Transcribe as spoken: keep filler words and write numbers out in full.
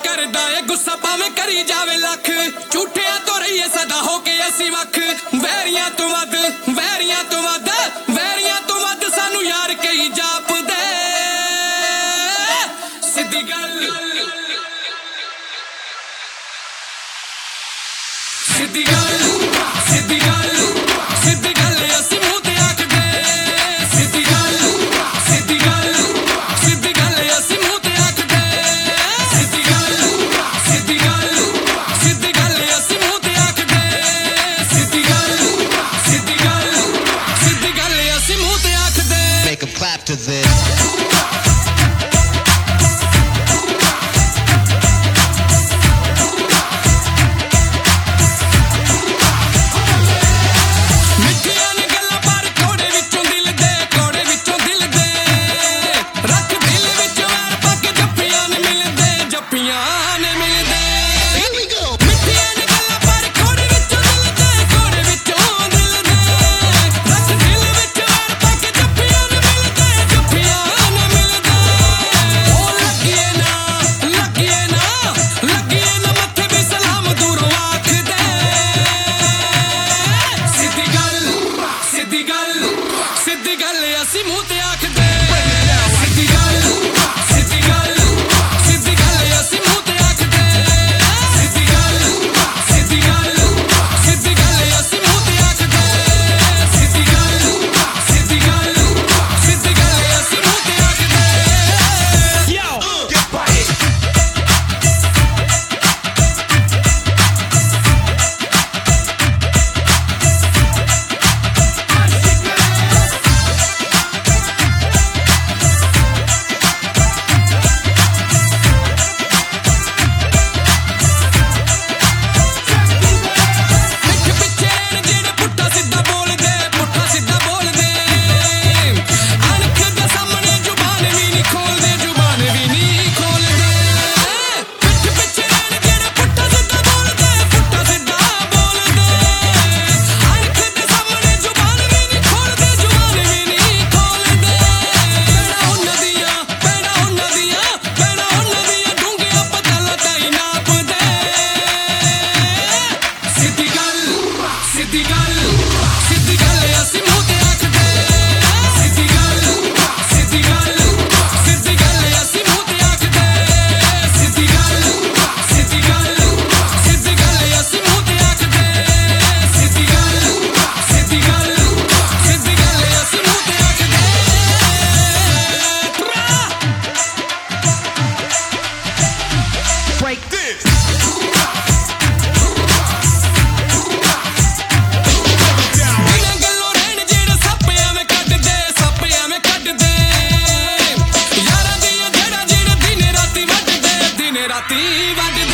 करदा है गुस्सा भावें करी जावे लख झूठियां तो रहीए सदा होके असी वख वैरियां तो वध वैरियां तो वध वैरियां तो वध सानू यार कई जापदे सिद्धी गल सिद्धी गल सिद्धी गल सिद्धी गल असी मुंह ते आखदे सिद्धी गल सिद्धी गल सिद्धी गल असी मुंह ते आखदे सिद्धी गल सिद्धी गल सिद्धी गल असी मुंह ते आखदे सिद्धी गल सिद्धी गल सिद्धी गल असी मुंह ते आखदे Make 'em clap to this. सिद्धी गल असी मुंह ते आखदे सिद्धी गल सिद्धी गल सिद्धी गल असी मुंह ते आखदे सिद्धी गल सिद्धी गल सिद्धी गल असी मुंह ते आखदे सिद्धी गल सिद्धी गल सिद्धी गल असी मुंह ते आखदे यो get right सिद्धी गल सिद्धी गल असी मुंह ते आखदे सिद्धी गल सिद्धी गल सिद्धी गल असी मुंह ते आखदे सिद्धी गल सिद्धी गल सिद्धी गल असी मुंह ते आखदे सिद्धी गल सिद्धी गल सिद्धी गल असी मुंह ते आखदे break this राती